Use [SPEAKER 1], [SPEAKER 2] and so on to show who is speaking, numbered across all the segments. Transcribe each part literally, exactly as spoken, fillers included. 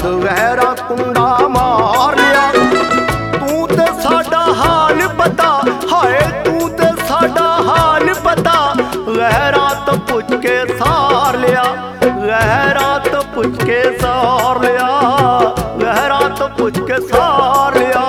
[SPEAKER 1] गहरा कुंडा मार लिया। तू ते साडा हाल पता, हाय तू ते साडा हाल पता, गहरा तो पुछ के सार लिया, गहरा तो पुछ के सार लिया, गहरा तो पुछ के सार लिया।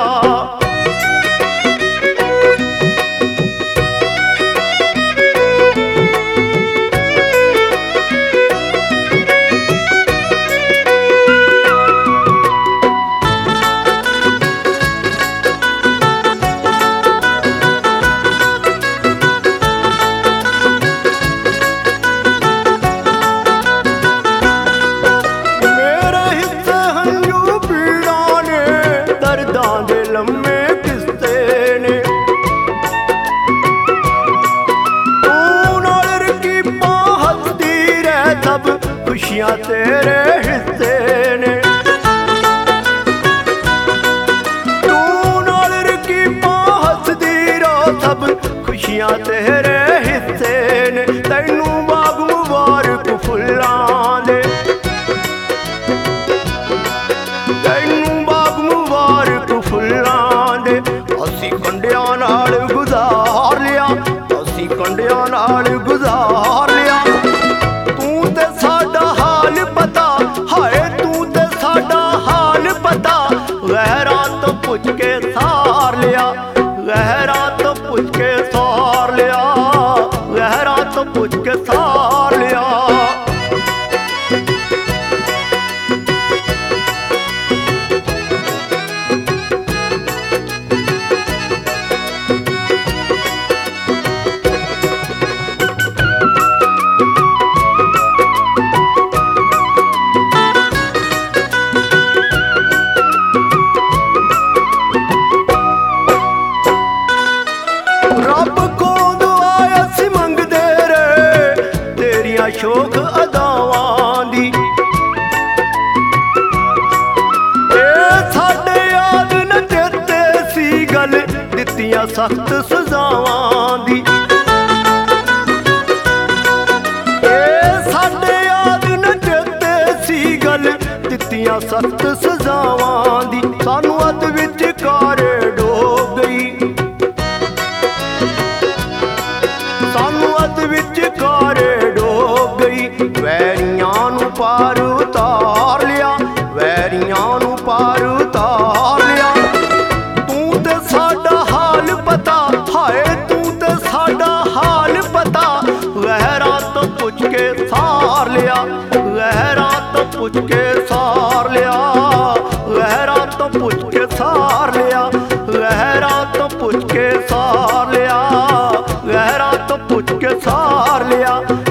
[SPEAKER 1] खुशियां तेरे हिस्से ने, तू नाल रकीबा हसदी रो सब खुशियां तेरे हिस्से ने। तैनू बाग मुबारक फुल्लां दे, तैनू बाग मुबारक फुल्लां दे। असी कंडियां नाल गुजार लिया, असी कंडियां नाल गुजार लिया। गहरा तो पुछ के सार लिया, गहरा तो पुछ के सार लिया, गहरा तो पुछ के सार लिया। शौक अदावां दी साडे याद न चेते सी गल दित्तियां सख्त सजावां दी। साडे याद न चेते सी गल दित्तियां सख्त सजावां दी। सानू अद विच कारे डोब गई, सानू अद विच कारे वैरियां नू पार उतार लिया, वैरियां नू पार उतार लिया। तू ते साडा हाल पता, हाय तू ते साडा हाल पता, गहरा तो पुछ के सार लिया, गहरा तो पुछ के सार लिया, गहरा तो पुछ के सार लिया, गहरा तो पुछ के सार लिया, गहरा तो पुछ के सार लिया।